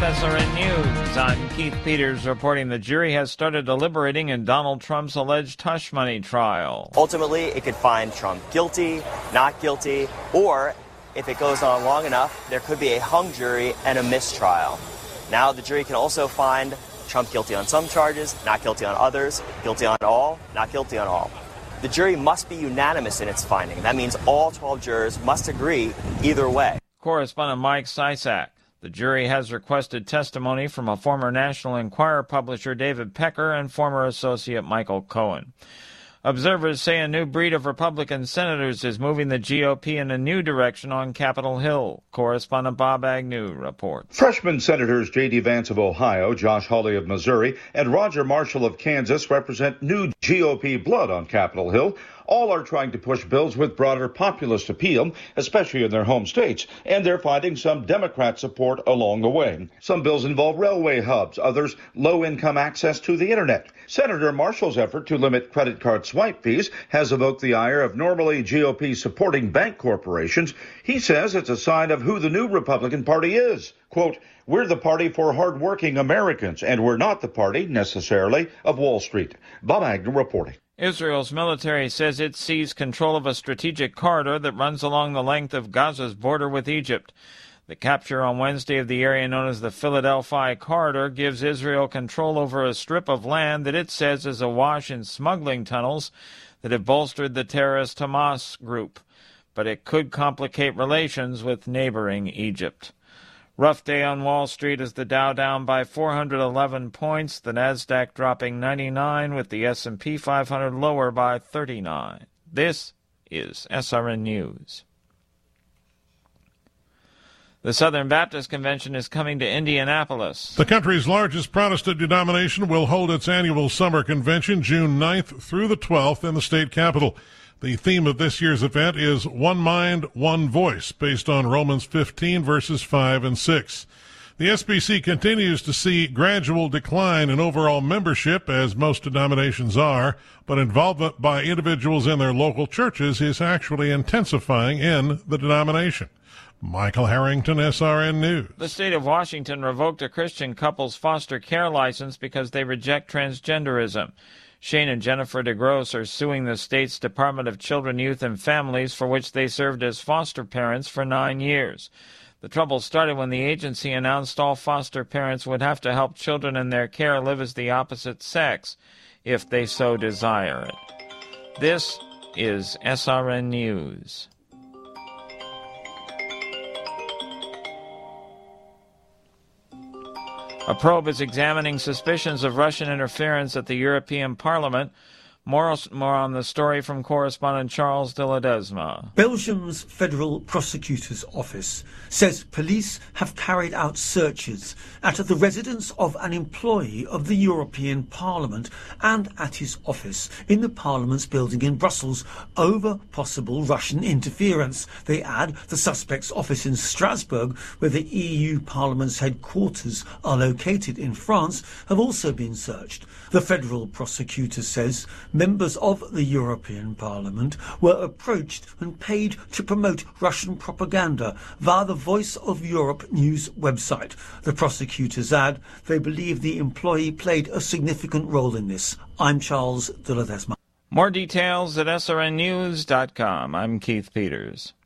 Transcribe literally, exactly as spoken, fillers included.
S R N News. I'm Keith Peters reporting the jury has started deliberating in Donald Trump's alleged hush money trial. Ultimately, it could find Trump guilty, not guilty, or if it goes on long enough, there could be a hung jury and a mistrial. Now the jury can also find Trump guilty on some charges, not guilty on others, guilty on all, not guilty on all. The jury must be unanimous in its finding. That means all twelve jurors must agree either way. Correspondent Mike Sysak. The jury has requested testimony from a former National Enquirer publisher, David Pecker, and former associate Michael Cohen. Observers say a new breed of Republican senators is moving the G O P in a new direction on Capitol Hill. Correspondent Bob Agnew reports. Freshman Senators J D. Vance of Ohio, Josh Hawley of Missouri, and Roger Marshall of Kansas represent new G O P blood on Capitol Hill. All are trying to push bills with broader populist appeal, especially in their home states, and they're finding some Democrat support along the way. Some bills involve railway hubs, others low-income access to the internet. Senator Marshall's effort to limit credit card swipe fees has evoked the ire of normally G O P-supporting bank corporations. He says it's a sign of who the new Republican Party is. Quote, "We're the party for hardworking Americans, and we're not the party, necessarily, of Wall Street." Bob Agnew reporting. Israel's military says it seized control of a strategic corridor that runs along the length of Gaza's border with Egypt. The capture on Wednesday of the area known as the Philadelphia Corridor gives Israel control over a strip of land that it says is awash in smuggling tunnels that have bolstered the terrorist Hamas group. But it could complicate relations with neighboring Egypt. Rough day on Wall Street as the Dow down by four hundred eleven points, the Nasdaq dropping ninety-nine, with the S and P five hundred lower by thirty-nine. This is S R N News. The Southern Baptist Convention is coming to Indianapolis. The country's largest Protestant denomination will hold its annual summer convention June ninth through the twelfth in the state capitol. The theme of this year's event is One Mind, One Voice, based on Romans fifteen, verses five and six. The S B C continues to see gradual decline in overall membership, as most denominations are, but involvement by individuals in their local churches is actually intensifying in the denomination. Michael Harrington, S R N News. The state of Washington revoked a Christian couple's foster care license because they reject transgenderism. Shane and Jennifer DeGrosse are suing the state's Department of Children, Youth, and Families, for which they served as foster parents for nine years. The trouble started when the agency announced all foster parents would have to help children in their care live as the opposite sex, if they so desire it. This is S R N News. A probe is examining suspicions of Russian interference at the European Parliament. More, more on the story from correspondent Charles de Ledesma. Belgium's Federal Prosecutor's Office says police have carried out searches at the residence of an employee of the European Parliament and at his office in the Parliament's building in Brussels over possible Russian interference. They add the suspect's office in Strasbourg, where the E U Parliament's headquarters are located in France, have also been searched. The Federal Prosecutor says members of the European Parliament were approached and paid to promote Russian propaganda via the Voice of Europe news website. The prosecutors add they believe the employee played a significant role in this. I'm Charles de Ledesma. More details at S R N news dot com. I'm Keith Peters.